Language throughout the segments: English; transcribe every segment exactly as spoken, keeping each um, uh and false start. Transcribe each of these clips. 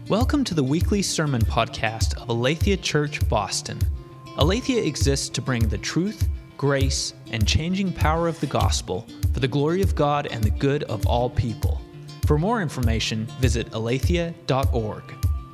Welcome to the weekly sermon podcast of Aletheia Church, Boston. Aletheia exists to bring the truth, grace, and changing power of the gospel for the glory of God and the good of all people. For more information, visit aletheia dot org.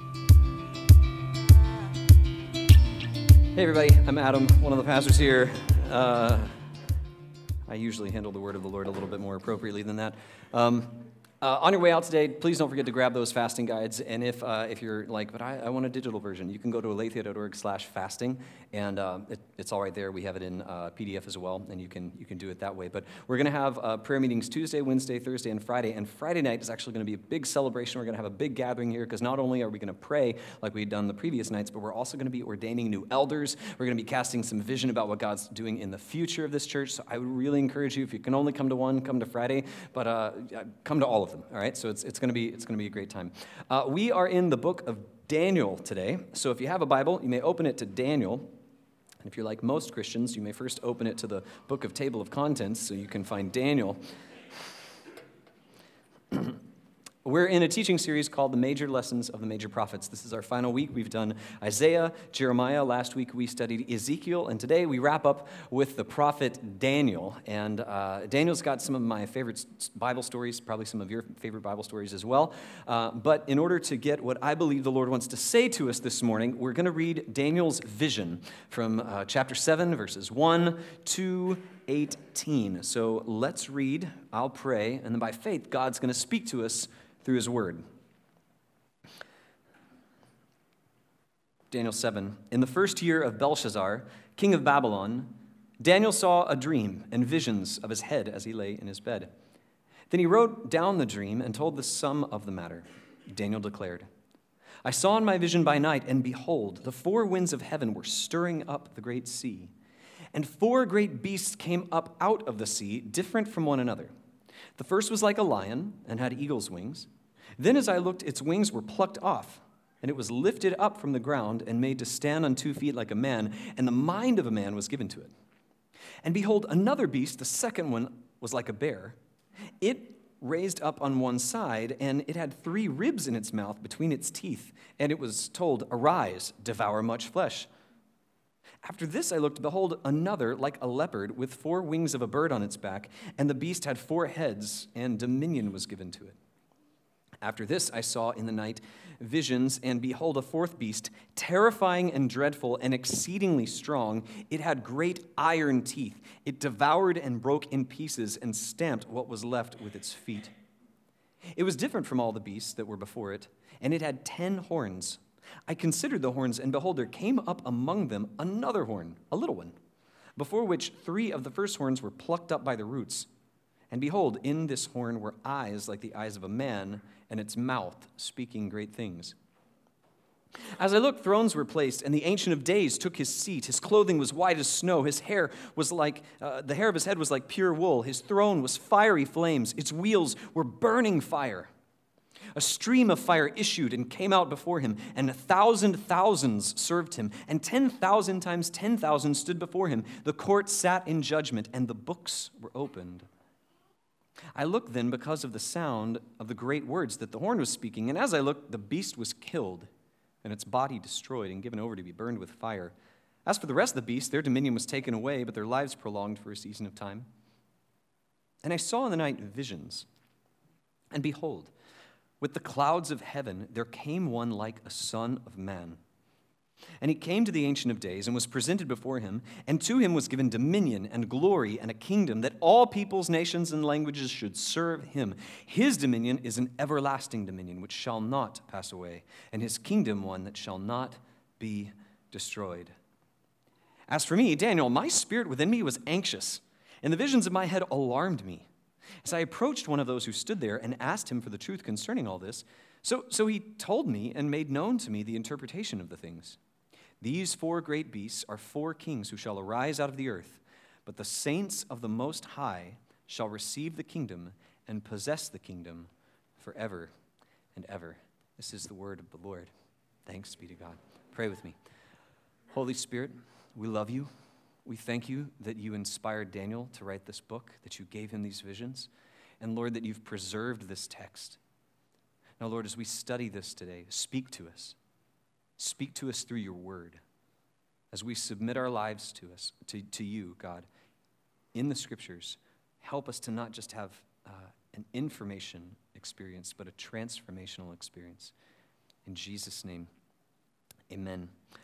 Hey everybody, I'm Adam, one of the pastors here. Uh, I usually handle the word of the Lord a little bit more appropriately than that. Um, Uh, on your way out today, please don't forget to grab those fasting guides. And if uh, if you're like, but I, I want a digital version, you can go to aletheia dot org slash fasting, and uh, it, it's all right there. We have it in uh, P D F as well, and you can you can do it that way. But we're going to have uh, prayer meetings Tuesday, Wednesday, Thursday, and Friday. And Friday night is actually going to be a big celebration. We're going to have a big gathering here because not only are we going to pray like we've done the previous nights, but we're also going to be ordaining new elders. We're going to be casting some vision about what God's doing in the future of this church. So I would really encourage you, if you can only come to one, come to Friday, but uh, come to all of them. All right, so it's it's going to be it's going to be a great time. Uh, we are in the book of Daniel today, so if you have a Bible, you may open it to Daniel. And if you're like most Christians, you may first open it to the book of Table of Contents, so you can find Daniel. We're in a teaching series called The Major Lessons of the Major Prophets. This is our final week. We've done Isaiah, Jeremiah. Last week we studied Ezekiel. And today we wrap up with the prophet Daniel. And uh, Daniel's got some of my favorite Bible stories, probably some of your favorite Bible stories as well. Uh, but in order to get what I believe the Lord wants to say to us this morning, we're going to read Daniel's vision from uh, chapter seven, verses one to eighteen. So let's read, I'll pray, and then by faith, God's going to speak to us through his word. Daniel seven. In the first year of Belshazzar, king of Babylon, Daniel saw a dream and visions of his head as he lay in his bed. Then he wrote down the dream and told the sum of the matter. Daniel declared, I saw in my vision by night, and behold, the four winds of heaven were stirring up the great sea. And four great beasts came up out of the sea, different from one another. The first was like a lion and had eagle's wings. Then as I looked, its wings were plucked off, and it was lifted up from the ground and made to stand on two feet like a man, and the mind of a man was given to it. And behold, another beast, the second one, was like a bear. It raised up on one side, and it had three ribs in its mouth between its teeth, and it was told, Arise, devour much flesh. After this I looked, behold, another like a leopard with four wings of a bird on its back, and the beast had four heads, and dominion was given to it. After this I saw in the night visions, and behold, a fourth beast, terrifying and dreadful and exceedingly strong. It had great iron teeth. It devoured and broke in pieces and stamped what was left with its feet. It was different from all the beasts that were before it, and it had ten horns. I considered the horns, and behold, there came up among them another horn, a little one, before which three of the first horns were plucked up by the roots. And behold, in this horn were eyes like the eyes of a man, and its mouth speaking great things. As I looked, thrones were placed, and the Ancient of Days took his seat. His clothing was white as snow. His hair was like, uh, the hair of his head was like pure wool. His throne was fiery flames. Its wheels were burning fire. A stream of fire issued and came out before him, and a thousand thousands served him, and ten thousand times ten thousand stood before him. The court sat in judgment, and the books were opened. I looked then because of the sound of the great words that the horn was speaking, and as I looked, the beast was killed, and its body destroyed and given over to be burned with fire. As for the rest of the beasts, their dominion was taken away, but their lives prolonged for a season of time. And I saw in the night visions, and behold, with the clouds of heaven, there came one like a son of man. And he came to the Ancient of Days and was presented before him, and to him was given dominion and glory and a kingdom that all peoples, nations, and languages should serve him. His dominion is an everlasting dominion which shall not pass away, and his kingdom one that shall not be destroyed. As for me, Daniel, my spirit within me was anxious, and the visions of my head alarmed me. As I approached one of those who stood there and asked him for the truth concerning all this, so, so he told me and made known to me the interpretation of the things. These four great beasts are four kings who shall arise out of the earth, but the saints of the Most High shall receive the kingdom and possess the kingdom forever and ever. This is the word of the Lord. Thanks be to God. Pray with me. Holy Spirit, we love you. We thank you that you inspired Daniel to write this book, that you gave him these visions, and Lord, that you've preserved this text. Now, Lord, as we study this today, speak to us. Speak to us through your word. As we submit our lives to us, to, to you, God, in the scriptures, help us to not just have uh, an information experience, but a transformational experience. In Jesus' name, amen.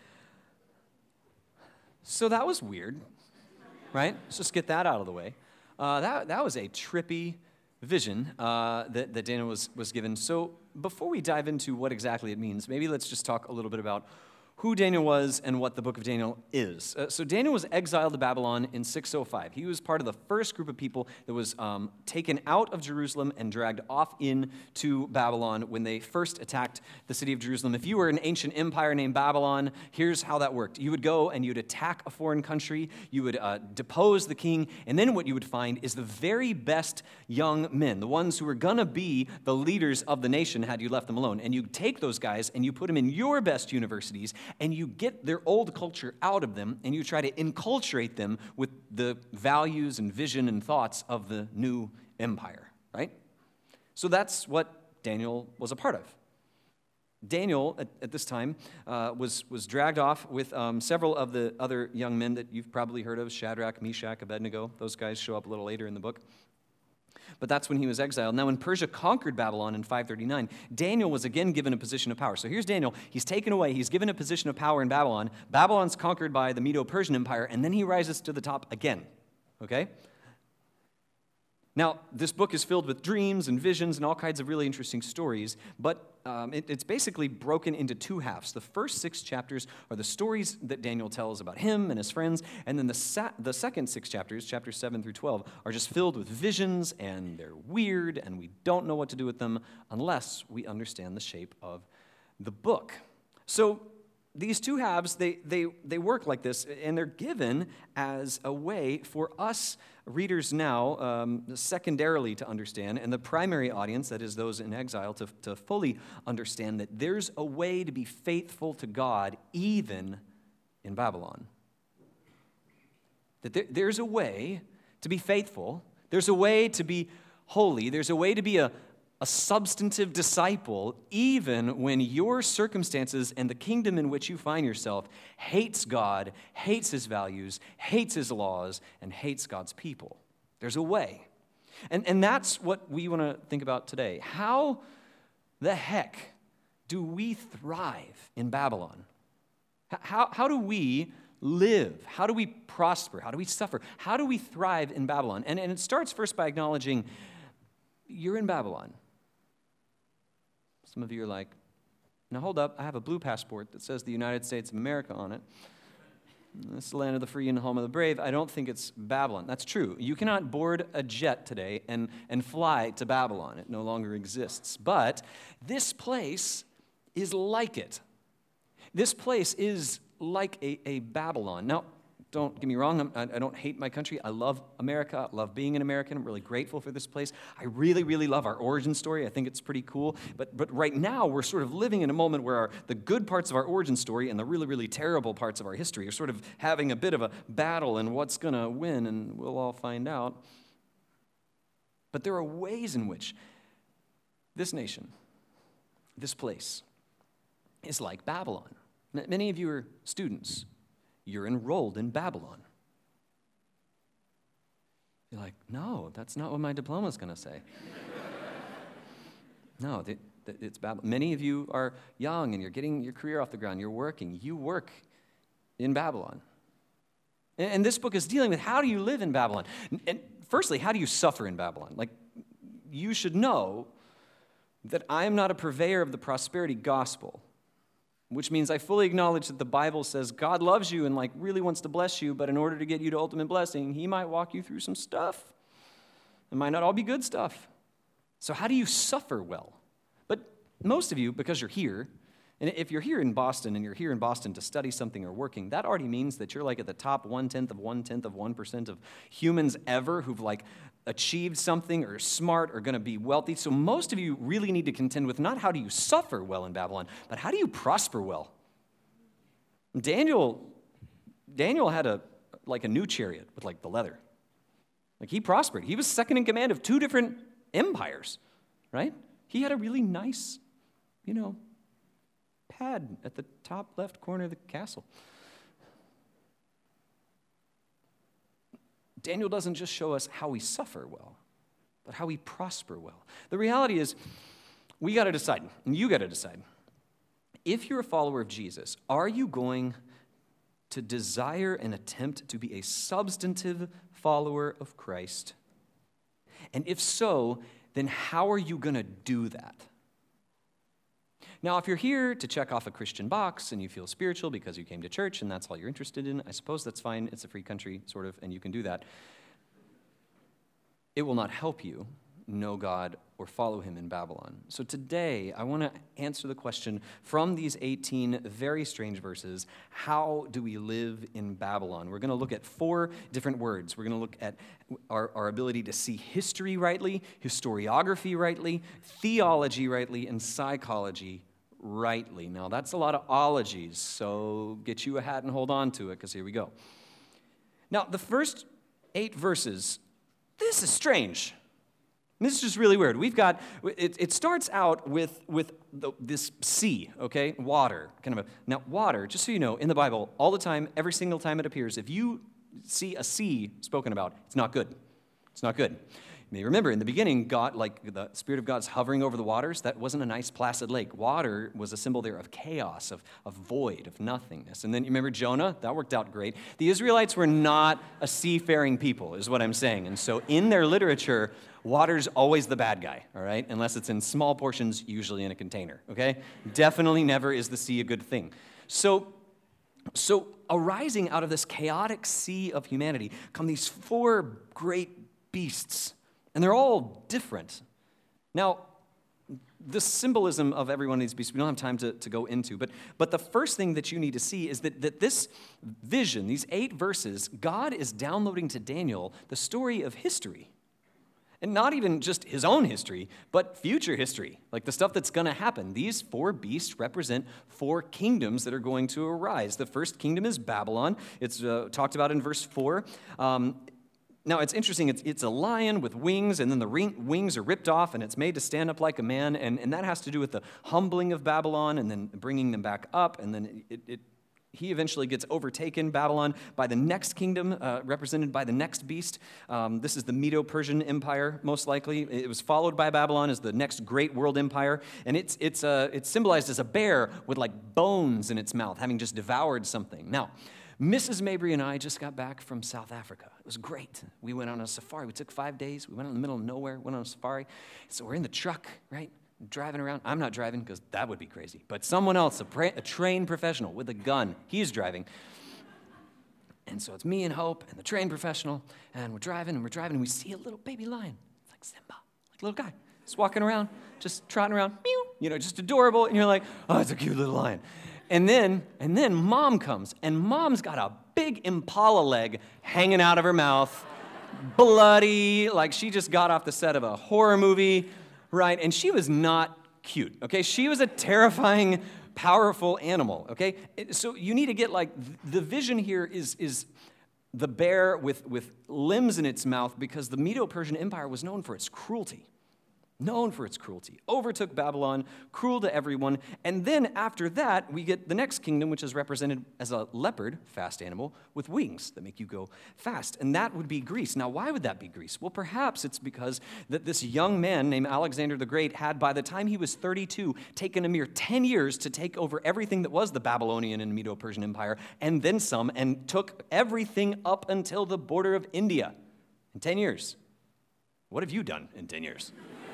So that was weird, right? Let's just get that out of the way. Uh, that, that was a trippy vision uh, that, that Daniel was, was given. So before we dive into what exactly it means, maybe let's just talk a little bit about who Daniel was and what the book of Daniel is. Uh, so Daniel was exiled to Babylon in six oh five. He was part of the first group of people that was um, taken out of Jerusalem and dragged off into Babylon when they first attacked the city of Jerusalem. If you were an ancient empire named Babylon, here's how that worked. You would go and you'd attack a foreign country, you would uh, depose the king, and then what you would find is the very best young men, the ones who were going to be the leaders of the nation had you left them alone. And you take those guys and you put them in your best universities, and you get their old culture out of them, and you try to enculturate them with the values and vision and thoughts of the new empire, right? So that's what Daniel was a part of. Daniel, at, at this time, uh, was, was dragged off with um, several of the other young men that you've probably heard of, Shadrach, Meshach, Abednego. Those guys show up a little later in the book. But that's when he was exiled. Now, when Persia conquered Babylon in five thirty-nine, Daniel was again given a position of power. So here's Daniel. He's taken away. He's given a position of power in Babylon. Babylon's conquered by the Medo-Persian Empire, and then he rises to the top again. Okay? Now, this book is filled with dreams and visions and all kinds of really interesting stories, but um, it, it's basically broken into two halves. The first six chapters are the stories that Daniel tells about him and his friends, and then the, sa- the second six chapters, chapters seven through twelve, are just filled with visions, and they're weird, and we don't know what to do with them unless we understand the shape of the book. So these two halves, they, they, they work like this, and they're given as a way for us readers now, um, secondarily to understand, and the primary audience, that is those in exile, to, to fully understand that there's a way to be faithful to God even in Babylon. That there, there's a way to be faithful, there's a way to be holy, there's a way to be a A substantive disciple, even when your circumstances and the kingdom in which you find yourself hates God, hates his values, hates his laws, and hates God's people. There's a way. And, and that's what we want to think about today. How the heck do we thrive in Babylon? How, how do we live? How do we prosper? How do we suffer? How do we thrive in Babylon? And, and it starts first by acknowledging you're in Babylon. Some of you are like, now hold up, I have a blue passport that says the United States of America on it. It's the land of the free and the home of the brave. I don't think it's Babylon. That's true. You cannot board a jet today and, and fly to Babylon. It no longer exists. But this place is like it. This place is like a, a Babylon. Now, don't get me wrong, I'm, I don't hate my country. I love America. I love being an American. I'm really grateful for this place. I really, really love our origin story. I think it's pretty cool. But but right now, we're sort of living in a moment where our, the good parts of our origin story and the really, really terrible parts of our history are sort of having a bit of a battle and what's going to win, and we'll all find out. But there are ways in which this nation, this place, is like Babylon. Many of you are students. You're enrolled in Babylon. You're like, no, that's not what my diploma is going to say. No, it's Babylon. Many of you are young and you're getting your career off the ground. You're working. You work in Babylon. And this book is dealing with how do you live in Babylon? And firstly, how do you suffer in Babylon? Like, you should know that I am not a purveyor of the prosperity gospel, which means I fully acknowledge that the Bible says God loves you and like really wants to bless you, but in order to get you to ultimate blessing, he might walk you through some stuff. It might not all be good stuff. So how do you suffer well? But most of you, because you're here, and if you're here in Boston and you're here in Boston to study something or working, that already means that you're like at the top one-tenth of one-tenth of one percent of humans ever who've like achieved something or smart or going to be wealthy. So most of you really need to contend with not how do you suffer well in Babylon, but how do you prosper well? Daniel, Daniel had a like a new chariot with like the leather. Like he prospered. He was second in command of two different empires, right? He had a really nice you know, pad at the top left corner of the castle. Daniel doesn't just show us how we suffer well, but how we prosper well. The reality is, we got to decide, and you got to decide. If you're a follower of Jesus, are you going to desire and attempt to be a substantive follower of Christ? And if so, then how are you going to do that? Now, if you're here to check off a Christian box and you feel spiritual because you came to church and that's all you're interested in, I suppose that's fine. It's a free country, sort of, and you can do that. It will not help you know God or follow him in Babylon. So today, I want to answer the question from these eighteen very strange verses, how do we live in Babylon? We're going to look at four different words. We're going to look at our, our ability to see history rightly, historiography rightly, theology rightly, and psychology rightly. Now, that's a lot of ologies, so get you a hat and hold on to it, because here we go. Now, the first eight verses, this is strange. This is just really weird. We've got, it, it starts out with, with the, this sea, okay, water, kind of a, now water, just so you know, in the Bible, all the time, every single time it appears, if you see a sea spoken about, it's not good. It's not good. You may remember, in the beginning, God, like the Spirit of God's hovering over the waters, that wasn't a nice placid lake. Water was a symbol there of chaos, of, of void, of nothingness. And then you remember Jonah? That worked out great. The Israelites were not a seafaring people, is what I'm saying. And so in their literature, water's always the bad guy, all right? Unless it's in small portions, usually in a container, okay? Definitely never is the sea a good thing. So, so arising out of this chaotic sea of humanity come these four great beasts. And they're all different. Now, the symbolism of every one of these beasts, we don't have time to, to go into, but, but the first thing that you need to see is that, that this vision, these eight verses, God is downloading to Daniel the story of history. And not even just his own history, but future history, like the stuff that's going to happen. These four beasts represent four kingdoms that are going to arise. The first kingdom is Babylon. It's uh, talked about in verse four. Um, Now, it's interesting. It's, it's a lion with wings, and then the ring, wings are ripped off, and it's made to stand up like a man, and, and that has to do with the humbling of Babylon and then bringing them back up, and then it, it, he eventually gets overtaken, Babylon, by the next kingdom, uh, represented by the next beast. Um, this is the Medo-Persian Empire, most likely. It was followed by Babylon as the next great world empire, and it's, it's, uh, it's symbolized as a bear with like bones in its mouth, having just devoured something. Now, Missus Mabry and I just got back from South Africa. It was great. We went on a safari. We took five days. We went in the middle of nowhere, went on a safari. So we're in the truck, right, driving around. I'm not driving because that would be crazy. But someone else, a, pra- a trained professional with a gun, he's driving. And so it's me and Hope and the trained professional, and we're driving, and we're driving, and we see a little baby lion. It's like Simba, like a little guy. Just walking around, just trotting around, meow, you know, just adorable. And you're like, oh, it's a cute little lion. And then, and then mom comes, and mom's got a big impala leg hanging out of her mouth, bloody, like she just got off the set of a horror movie, right? And she was not cute, okay? She was a terrifying, powerful animal, okay? So you need to get, like, the vision here is, is the bear with, with limbs in its mouth, because the Medo-Persian Empire was known for its cruelty. Known for its cruelty, overtook Babylon, cruel to everyone, and then after that, we get the next kingdom, which is represented as a leopard, fast animal, with wings that make you go fast, and that would be Greece. Now, why would that be Greece? Well, perhaps it's because that this young man named Alexander the Great had, by the time he was thirty-two, taken a mere ten years to take over everything that was the Babylonian and Medo-Persian Empire, and then some, and took everything up until the border of India in ten years. What have you done in ten years?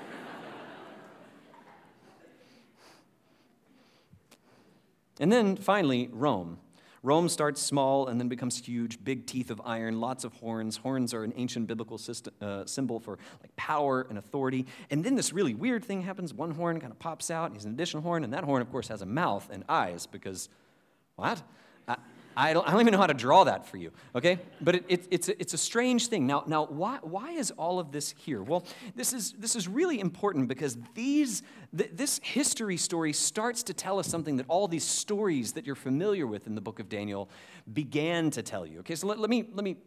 And then, finally, Rome. Rome starts small and then becomes huge, big teeth of iron, lots of horns. Horns are an ancient biblical system, uh, symbol for like power and authority. And then this really weird thing happens. One horn kind of pops out, and he's an additional horn, and that horn, of course, has a mouth and eyes because, what? I, I, don't, I don't even know how to draw that for you, okay? But it, it, it's, a, it's a strange thing. Now, now why, why is all of this here? Well, this is, this is really important because these, th- this history story starts to tell us something that all these stories that you're familiar with in the book of Daniel began to tell you. Okay, so let, let me, let me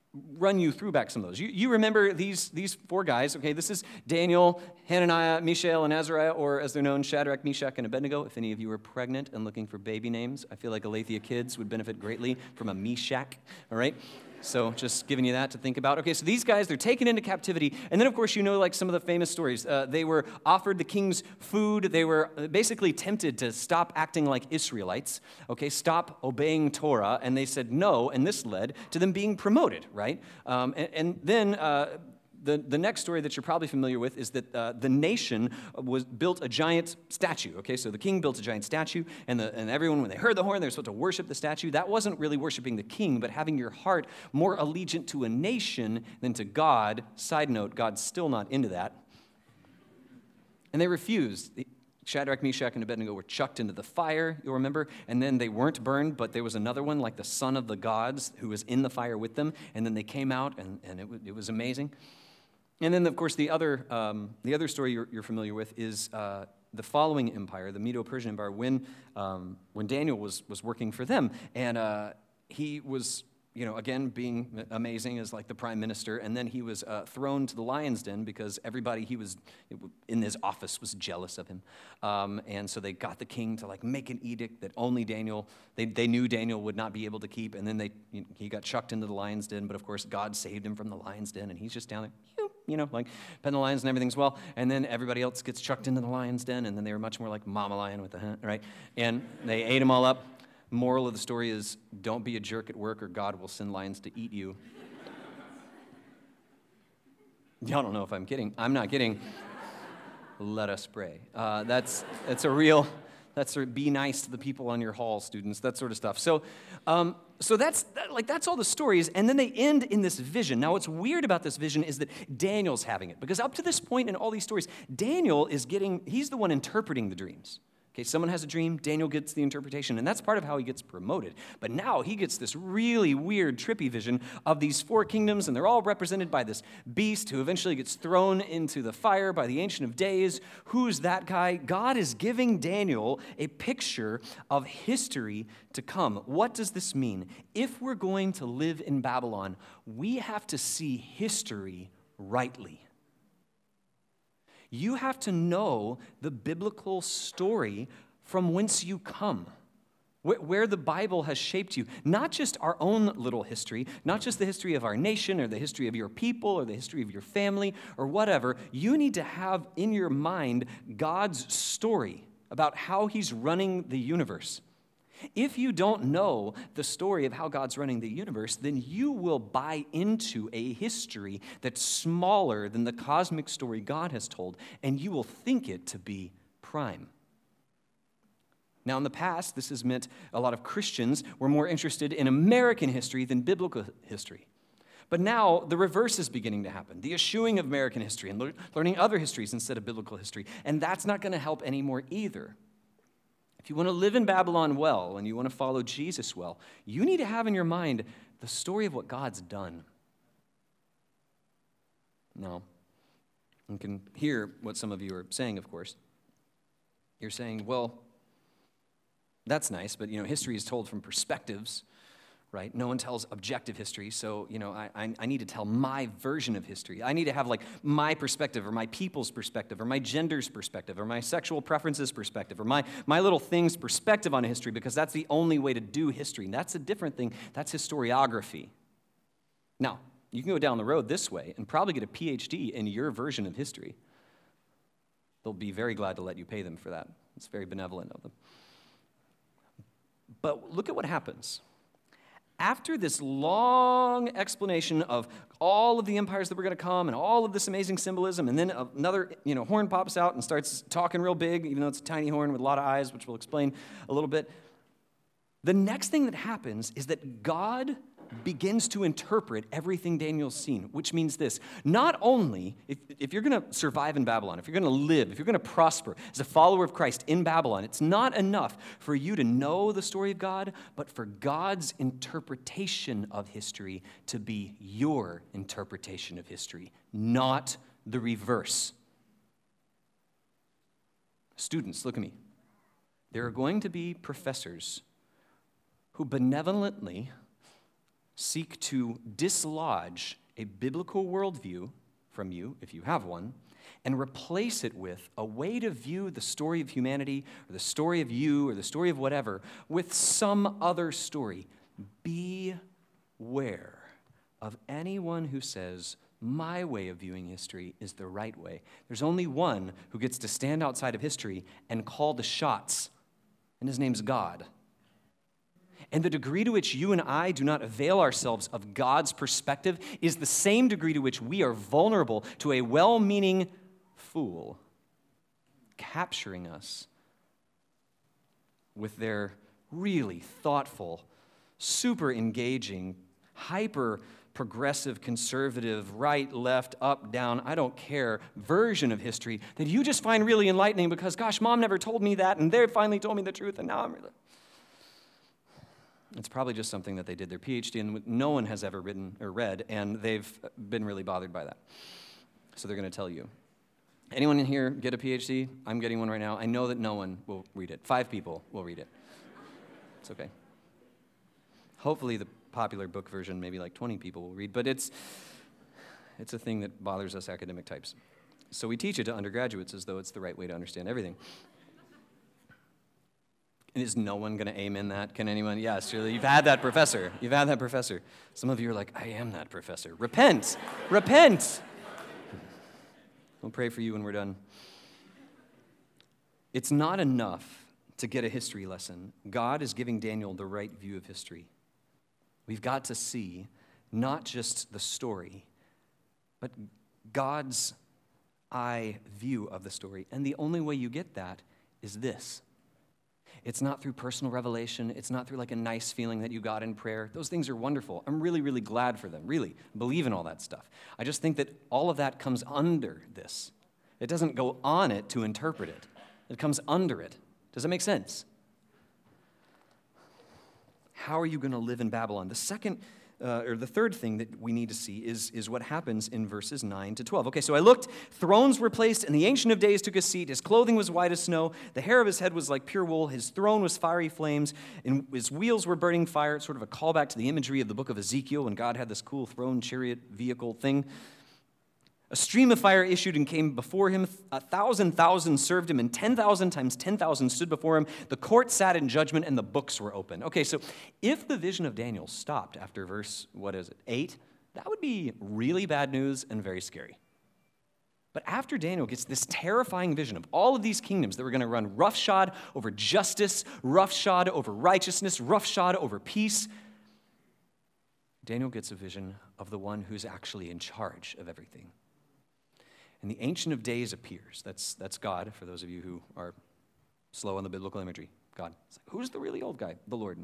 run you through back some of those. You, you remember these, these four guys, okay? This is Daniel, Hananiah, Mishael, and Azariah, or as they're known, Shadrach, Meshach, and Abednego. If any of you are pregnant and looking for baby names, I feel like Aletheia kids would benefit greatly from a Meshach, all right? So just giving you that to think about. Okay, so these guys, they're taken into captivity. And then, of course, you know like some of the famous stories. Uh, they were offered the king's food. They were basically tempted to stop acting like Israelites, okay, stop obeying Torah. And they said no, and this led to them being promoted, right? Um, and, and then... Uh, The, the next story that you're probably familiar with is that uh, the nation was built a giant statue, okay? So the king built a giant statue, and, the, and everyone, when they heard the horn, they were supposed to worship the statue. That wasn't really worshiping the king, but having your heart more allegiant to a nation than to God. Side note, God's still not into that. And they refused. Shadrach, Meshach, and Abednego were chucked into the fire, you'll remember, and then they weren't burned, but there was another one, like the son of the gods, who was in the fire with them, and then they came out, and, and it, it was amazing. And then, of course, the other um, the other story you're, you're familiar with is uh, the following empire, the Medo-Persian Empire, when um, when Daniel was was working for them, and uh, he was, you know, again being amazing as like the prime minister, and then he was uh, thrown to the lion's den because everybody he was in his office was jealous of him, um, and so they got the king to like make an edict that only Daniel they they knew Daniel would not be able to keep, and then they he got chucked into the lion's den, but of course God saved him from the lion's den, and he's just down there. You know, like pen the lions and everything's well, and then everybody else gets chucked into the lion's den, and then they were much more like Mama Lion with the hunt, right? And they ate them all up. Moral of the story is, don't be a jerk at work, or God will send lions to eat you. Y'all don't know if I'm kidding. I'm not kidding. Let us pray. Uh, that's that's a real. That's sort of be nice to the people on your hall, students. That sort of stuff. So. Um, So that's that, like that's all the stories, and then they end in this vision. Now, what's weird about this vision is that Daniel's having it, because up to this point in all these stories, Daniel is getting, he's the one interpreting the dreams. Okay, someone has a dream, Daniel gets the interpretation, and that's part of how he gets promoted. But now he gets this really weird, trippy vision of these four kingdoms, and they're all represented by this beast who eventually gets thrown into the fire by the Ancient of Days. Who's that guy? God is giving Daniel a picture of history to come. What does this mean? If we're going to live in Babylon, we have to see history rightly. You have to know the biblical story from whence you come, where the Bible has shaped you. Not just our own little history, not just the history of our nation or the history of your people or the history of your family or whatever. You need to have in your mind God's story about how he's running the universe. If you don't know the story of how God's running the universe, then you will buy into a history that's smaller than the cosmic story God has told, and you will think it to be prime. Now, in the past, this has meant a lot of Christians were more interested in American history than biblical history. But now, the reverse is beginning to happen, the eschewing of American history and learning other histories instead of biblical history, and that's not going to help anymore either. If you want to live in Babylon well and you want to follow Jesus well, you need to have in your mind the story of what God's done. Now, you can hear what some of you are saying, of course. You're saying, well, that's nice, but, you know, history is told from perspectives, right? No one tells objective history, so, you know, I, I, I need to tell my version of history. I need to have, like, my perspective or my people's perspective or my gender's perspective or my sexual preferences perspective or my, my little thing's perspective on history, because that's the only way to do history. And that's a different thing. That's historiography. Now, you can go down the road this way and probably get a P H D in your version of history. They'll be very glad to let you pay them for that. It's very benevolent of them. But look at what happens. After this long explanation of all of the empires that were going to come and all of this amazing symbolism, and then another, you know, horn pops out and starts talking real big, even though it's a tiny horn with a lot of eyes, which we'll explain a little bit. The next thing that happens is that God begins to interpret everything Daniel's seen, which means this. Not only, if, if you're going to survive in Babylon, if you're going to live, if you're going to prosper as a follower of Christ in Babylon, it's not enough for you to know the story of God, but for God's interpretation of history to be your interpretation of history, not the reverse. Students, look at me. There are going to be professors who benevolently seek to dislodge a biblical worldview from you, if you have one, and replace it with a way to view the story of humanity or the story of you or the story of whatever with some other story. Beware of anyone who says, my way of viewing history is the right way. There's only one who gets to stand outside of history and call the shots, and his name's God. And the degree to which you and I do not avail ourselves of God's perspective is the same degree to which we are vulnerable to a well-meaning fool capturing us with their really thoughtful, super engaging, hyper progressive, conservative, right, left, up, down, I don't care, version of history that you just find really enlightening because, gosh, mom never told me that, and they finally told me the truth, and now I'm really... It's probably just something that they did their P H D in, no one has ever written or read, and they've been really bothered by that. So they're going to tell you. Anyone in here get a P H D? I'm getting one right now. I know that no one will read it. Five people will read it. It's okay. Hopefully the popular book version, maybe like twenty people will read, but it's it's a thing that bothers us academic types. So we teach it to undergraduates as though it's the right way to understand everything. And is no one going to amen that? Can anyone? Yes, you've had that professor. You've had that professor. Some of you are like, I am that professor. Repent. Repent. We'll pray for you when we're done. It's not enough to get a history lesson. God is giving Daniel the right view of history. We've got to see not just the story, but God's eye view of the story. And the only way you get that is this. It's not through personal revelation. It's not through like a nice feeling that you got in prayer. Those things are wonderful. I'm really, really glad for them. Really, believe in all that stuff. I just think that all of that comes under this. It doesn't go on it to interpret it. It comes under it. Does that make sense? How are you going to live in Babylon? The second, uh, or the third thing that we need to see is, is what happens in verses nine to twelve. Okay, so I looked, thrones were placed, and the Ancient of Days took a seat. His clothing was white as snow. The hair of his head was like pure wool. His throne was fiery flames, and his wheels were burning fire. It's sort of a callback to the imagery of the book of Ezekiel when God had this cool throne, chariot, vehicle thing. A stream of fire issued and came before him. A thousand thousand served him, and ten thousand times ten thousand stood before him. The court sat in judgment, and the books were open. Okay, so if the vision of Daniel stopped after verse, what is it, eight, that would be really bad news and very scary. But after Daniel gets this terrifying vision of all of these kingdoms that were going to run roughshod over justice, roughshod over righteousness, roughshod over peace, Daniel gets a vision of the one who's actually in charge of everything. And the Ancient of Days appears. That's, that's God, for those of you who are slow on the biblical imagery. God. It's like, who's the really old guy? The Lord.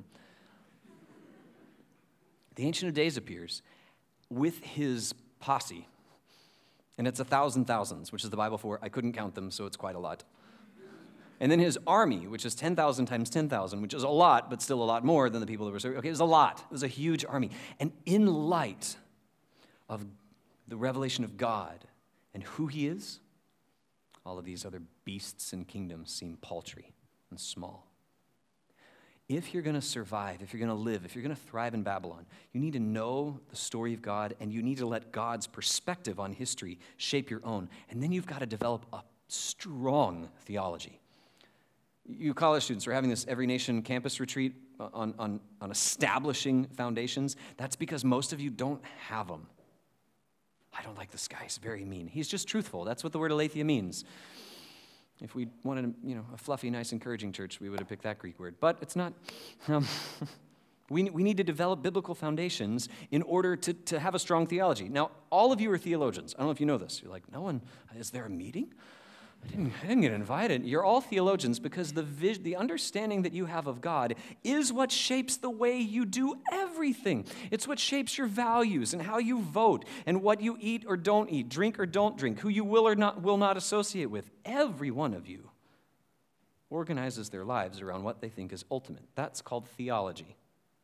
The Ancient of Days appears with his posse. And it's a thousand thousands, which is the Bible for, I couldn't count them, so it's quite a lot. And then his army, which is ten thousand times ten thousand, which is a lot, but still a lot more than the people that were serving. Okay, it was a lot. It was a huge army. And in light of the revelation of God, and who he is, all of these other beasts and kingdoms seem paltry and small. If you're going to survive, if you're going to live, if you're going to thrive in Babylon, you need to know the story of God, and you need to let God's perspective on history shape your own. And then you've got to develop a strong theology. You college students are having this Every Nation campus retreat on, on, on establishing foundations. That's because most of you don't have them. I don't like this guy. He's very mean. He's just truthful. That's what the word aletheia means. If we wanted, you know, a fluffy, nice, encouraging church, we would have picked that Greek word. But it's not. Um, we, we need to develop biblical foundations in order to, to have a strong theology. Now, all of you are theologians. I don't know if you know this. You're like, no one, is there a meeting? I didn't, I didn't get invited. You're all theologians because the vis- the understanding that you have of God is what shapes the way you do everything. It's what shapes your values and how you vote and what you eat or don't eat, drink or don't drink, who you will or not will not associate with. Every one of you organizes their lives around what they think is ultimate. That's called theology.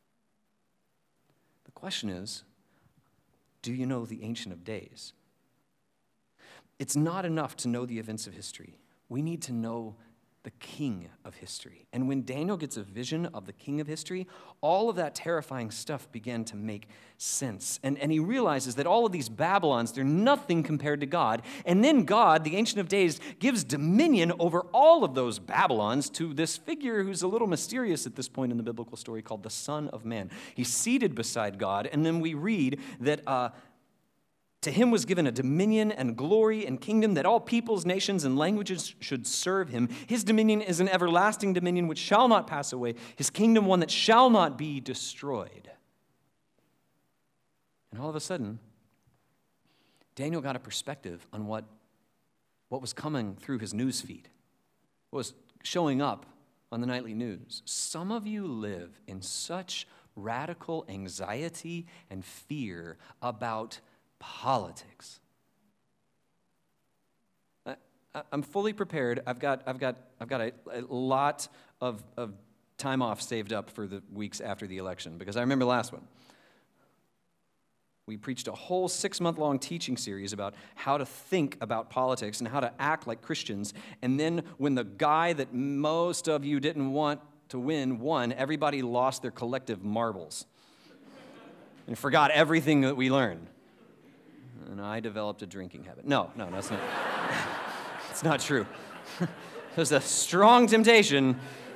The question is, do you know the Ancient of Days? It's not enough to know the events of history. We need to know the king of history. And when Daniel gets a vision of the king of history, all of that terrifying stuff began to make sense. And, and he realizes that all of these Babylons, they're nothing compared to God. And then God, the Ancient of Days, gives dominion over all of those Babylons to this figure who's a little mysterious at this point in the biblical story called the Son of Man. He's seated beside God, and then we read that uh, to him was given a dominion and glory and kingdom that all peoples, nations, and languages should serve him. His dominion is an everlasting dominion which shall not pass away. His kingdom one that shall not be destroyed. And all of a sudden, Daniel got a perspective on what, what was coming through his news feed, what was showing up on the nightly news. Some of you live in such radical anxiety and fear about politics. I, I'm fully prepared. I've got, I've got, I've got a, a lot of, of time off saved up for the weeks after the election, because I remember last one. We preached a whole six-month-long teaching series about how to think about politics and how to act like Christians. And then when the guy that most of you didn't want to win won, everybody lost their collective marbles and forgot everything that we learned. And I developed a drinking habit. No, no, that's not. It's not true. There's a strong temptation.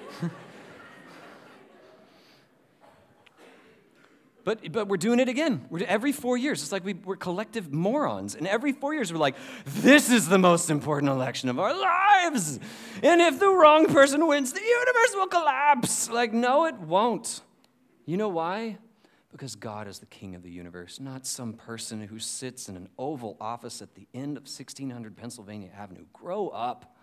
But but we're doing it again. We're, every four years, it's like we, we're collective morons. And every four years, we're like, this is the most important election of our lives. And if the wrong person wins, the universe will collapse. Like, no, it won't. You know why? Because God is the king of the universe, not some person who sits in an Oval Office at the end of sixteen hundred Pennsylvania Avenue. Grow up.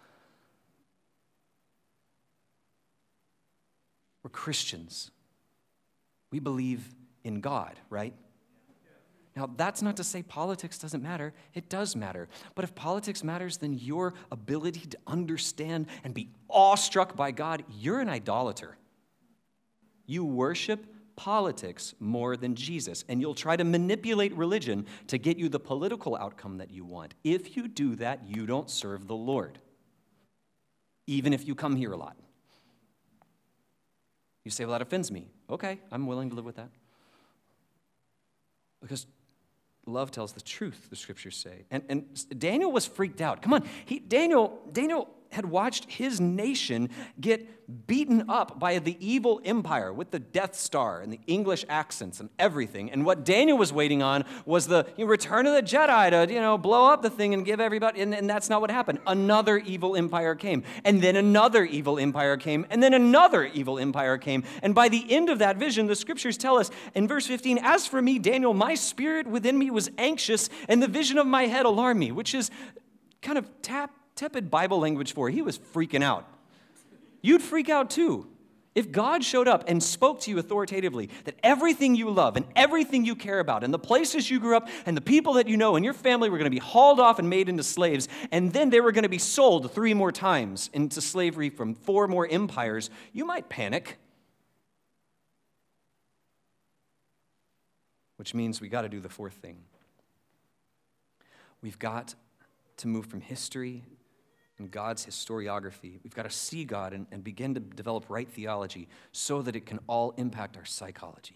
We're Christians. We believe in God, right? Now, that's not to say politics doesn't matter. It does matter. But if politics matters, then your ability to understand and be awestruck by God, you're an idolater. You worship politics more than Jesus, and you'll try to manipulate religion to get you the political outcome that you want. If you do that, you don't serve the Lord, even if you come here a lot. You say, well, that offends me. Okay, I'm willing to live with that. Because love tells the truth, the scriptures say. And, and Daniel was freaked out. Come on, he, Daniel, Daniel had watched his nation get beaten up by the evil empire with the Death Star and the English accents and everything. And what Daniel was waiting on was the you know, return of the Jedi to, you know, blow up the thing and give everybody, and, and that's not what happened. Another evil empire came, and then another evil empire came, and then another evil empire came. And by the end of that vision, the scriptures tell us in verse fifteen, as for me, Daniel, my spirit within me was anxious, and the vision of my head alarmed me, which is kind of tap tepid Bible language for he was freaking out. You'd freak out too. If God showed up and spoke to you authoritatively that everything you love and everything you care about and the places you grew up and the people that you know and your family were going to be hauled off and made into slaves, and then they were going to be sold three more times into slavery from four more empires, you might panic. Which means we got to do the fourth thing. We've got to move from history and God's historiography. We've got to see God and, and begin to develop right theology so that it can all impact our psychology.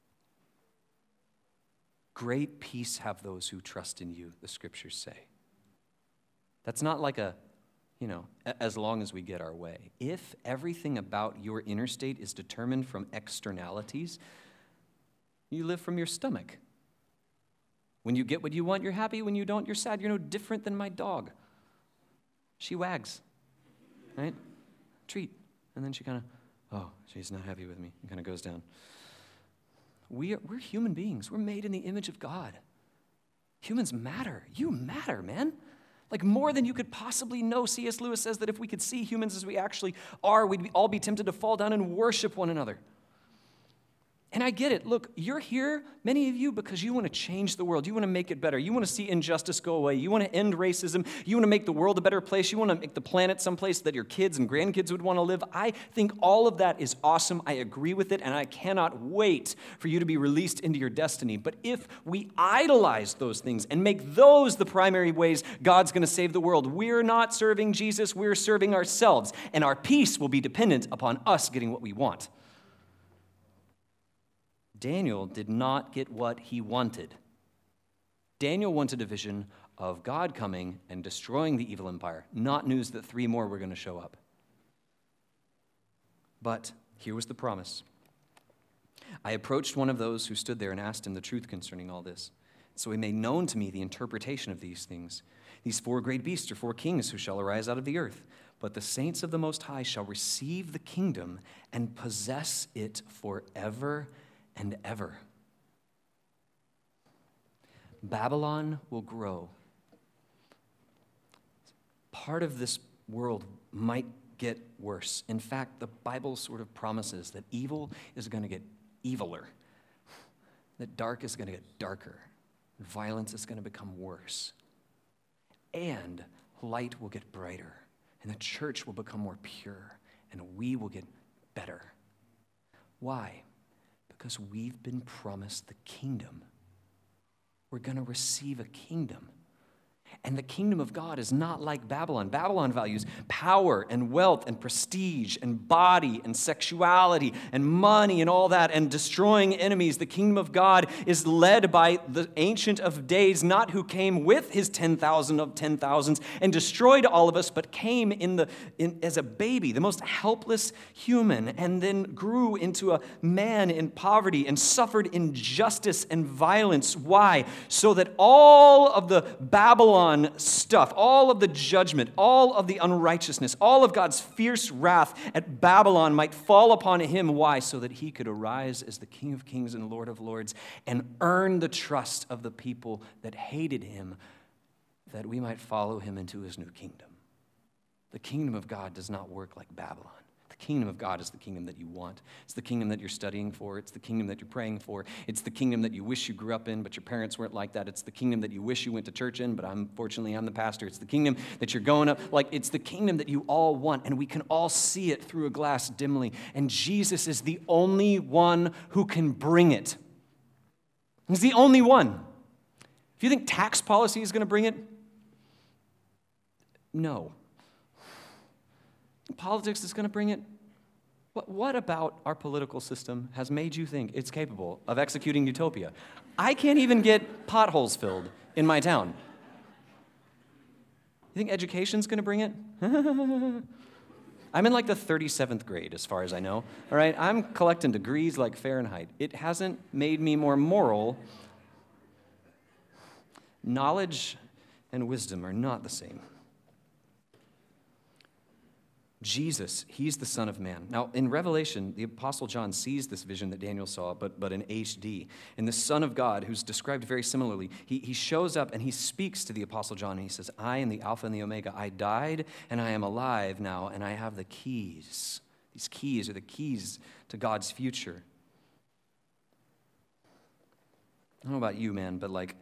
Great peace have those who trust in you, the scriptures say. That's not like a, you know, as long as we get our way. If everything about your inner state is determined from externalities, you live from your stomach. When you get what you want, you're happy. When you don't, you're sad. You're no different than my dog. She wags, right? Treat. And then she kind of, oh, she's not happy with me, and kind of goes down. We are, we're human beings. We're made in the image of God. Humans matter. You matter, man. Like more than you could possibly know. C S Lewis says that if we could see humans as we actually are, we'd all be tempted to fall down and worship one another. And I get it. Look, you're here, many of you, because you want to change the world. You want to make it better. You want to see injustice go away. You want to end racism. You want to make the world a better place. You want to make the planet someplace that your kids and grandkids would want to live. I think all of that is awesome. I agree with it, and I cannot wait for you to be released into your destiny. But if we idolize those things and make those the primary ways God's going to save the world, we're not serving Jesus. We're serving ourselves, and our peace will be dependent upon us getting what we want. Daniel did not get what he wanted. Daniel wanted a vision of God coming and destroying the evil empire, not news that three more were going to show up. But here was the promise. I approached one of those who stood there and asked him the truth concerning all this. So he made known to me the interpretation of these things. These four great beasts are four kings who shall arise out of the earth. But the saints of the Most High shall receive the kingdom and possess it forever and ever. Babylon will grow. Part of this world might get worse. In fact, the Bible sort of promises that evil is going to get eviler, that dark is going to get darker, and violence is going to become worse, and light will get brighter, and the church will become more pure, and we will get better. Why? Because we've been promised the kingdom. We're going to receive a kingdom. And the kingdom of God is not like Babylon. Babylon values power and wealth and prestige and body and sexuality and money and all that and destroying enemies. The kingdom of God is led by the Ancient of Days, not who came with his ten thousand of ten thousands and destroyed all of us, but came in the in, as a baby, the most helpless human, and then grew into a man in poverty and suffered injustice and violence. Why? So that all of the Babylon stuff, all of the judgment, all of the unrighteousness, all of God's fierce wrath at Babylon might fall upon him. Why? So that he could arise as the King of Kings and Lord of Lords and earn the trust of the people that hated him, that we might follow him into his new kingdom. The kingdom of God does not work like Babylon. The kingdom of God is the kingdom that you want. It's the kingdom that you're studying for. It's the kingdom that you're praying for. It's the kingdom that you wish you grew up in, but your parents weren't like that. It's the kingdom that you wish you went to church in, but unfortunately I'm the pastor. It's the kingdom that you're going up. Like, it's the kingdom that you all want, and we can all see it through a glass dimly. And Jesus is the only one who can bring it. He's the only one. If you think tax policy is going to bring it, no. Politics is going to bring it. What, what about our political system has made you think it's capable of executing utopia? I can't even get potholes filled in my town. You think education's going to bring it? I'm in like the thirty-seventh grade as far as I know. All right, I'm collecting degrees like Fahrenheit. It hasn't made me more moral. Knowledge and wisdom are not the same. Jesus, he's the Son of Man. Now, in Revelation, the Apostle John sees this vision that Daniel saw, but, but in H D. And the Son of God, who's described very similarly, he, he shows up and he speaks to the Apostle John, and he says, I am the Alpha and the Omega. I died, and I am alive now, and I have the keys. These keys are the keys to God's future. I don't know about you, man, but like,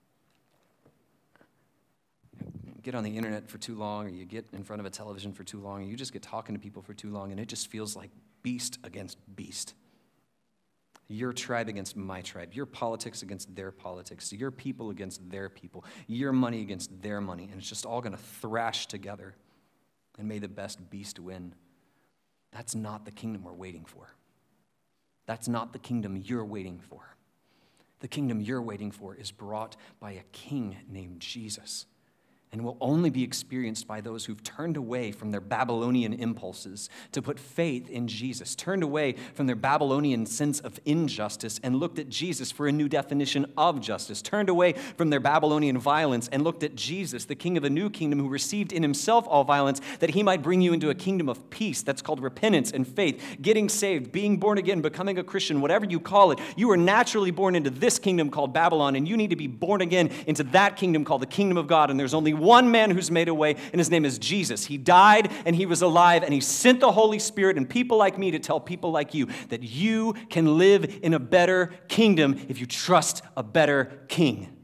get on the internet for too long, or you get in front of a television for too long, or you just get talking to people for too long, and it just feels like beast against beast. Your tribe against my tribe, your politics against their politics, your people against their people, your money against their money, and it's just all going to thrash together, and may the best beast win. That's not the kingdom we're waiting for. That's not the kingdom you're waiting for. The kingdom you're waiting for is brought by a king named Jesus, and will only be experienced by those who've turned away from their Babylonian impulses to put faith in Jesus, turned away from their Babylonian sense of injustice and looked at Jesus for a new definition of justice, turned away from their Babylonian violence and looked at Jesus, the King of a new kingdom who received in himself all violence, that he might bring you into a kingdom of peace. That's called repentance and faith, getting saved, being born again, becoming a Christian, whatever you call it. You were naturally born into this kingdom called Babylon, and you need to be born again into that kingdom called the kingdom of God, and there's only one man who's made a way, and his name is Jesus. He died and he was alive, and he sent the Holy Spirit and people like me to tell people like you that you can live in a better kingdom if you trust a better king.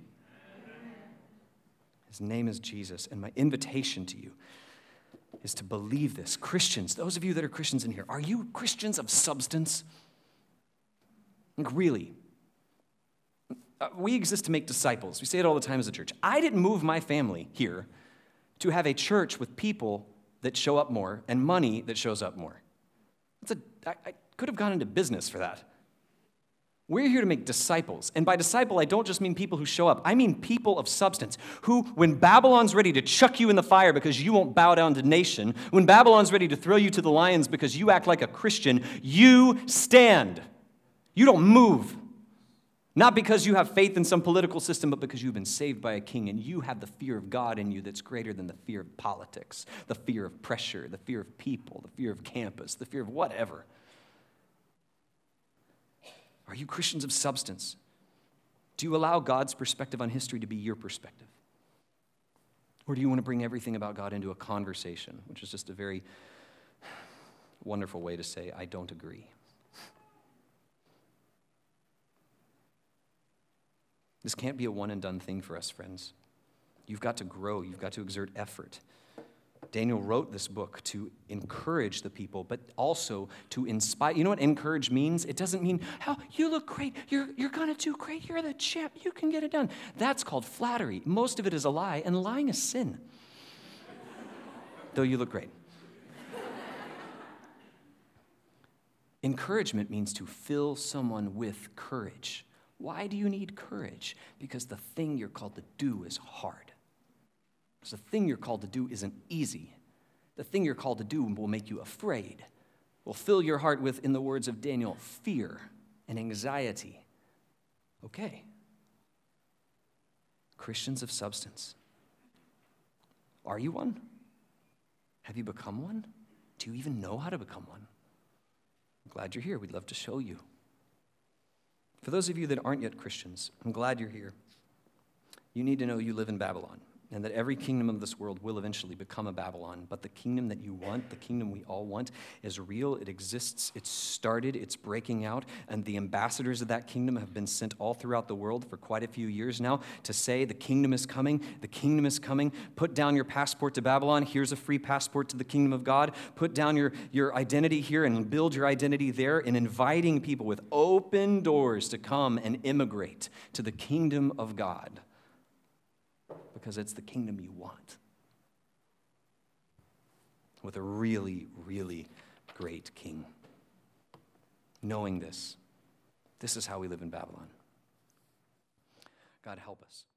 His name is Jesus, and my invitation to you is to believe this. Christians, those of you that are Christians in here, are you Christians of substance? Like, really? Uh, we exist to make disciples. We say it all the time as a church. I didn't move my family here to have a church with people that show up more and money that shows up more. That's a, I, I could have gone into business for that. We're here to make disciples. And by disciple, I don't just mean people who show up. I mean people of substance who, when Babylon's ready to chuck you in the fire because you won't bow down to nation, when Babylon's ready to throw you to the lions because you act like a Christian, you stand. You don't move. Not because you have faith in some political system, but because you've been saved by a king and you have the fear of God in you that's greater than the fear of politics, the fear of pressure, the fear of people, the fear of campus, the fear of whatever. Are you Christians of substance? Do you allow God's perspective on history to be your perspective? Or do you want to bring everything about God into a conversation, which is just a very wonderful way to say, I don't agree. This can't be a one and done thing for us, friends. You've got to grow. You've got to exert effort. Daniel wrote this book to encourage the people, but also to inspire. You know what encourage means? It doesn't mean, oh, you look great. You're, you're going to do great. You're the champ. You can get it done. That's called flattery. Most of it is a lie, and lying is sin. Though you look great. Encouragement means to fill someone with courage. Why do you need courage? Because the thing you're called to do is hard. Because the thing you're called to do isn't easy. The thing you're called to do will make you afraid, will fill your heart with, in the words of Daniel, fear and anxiety. Okay. Christians of substance. Are you one? Have you become one? Do you even know how to become one? I'm glad you're here. We'd love to show you. For those of you that aren't yet Christians, I'm glad you're here. You need to know you live in Babylon, and that every kingdom of this world will eventually become a Babylon. But the kingdom that you want, the kingdom we all want, is real. It exists. It's started. It's breaking out. And the ambassadors of that kingdom have been sent all throughout the world for quite a few years now to say the kingdom is coming. The kingdom is coming. Put down your passport to Babylon. Here's a free passport to the kingdom of God. Put down your, your identity here and build your identity there, in inviting people with open doors to come and immigrate to the kingdom of God. Because it's the kingdom you want. With a really, really great king. Knowing this, this is how we live in Babylon. God help us.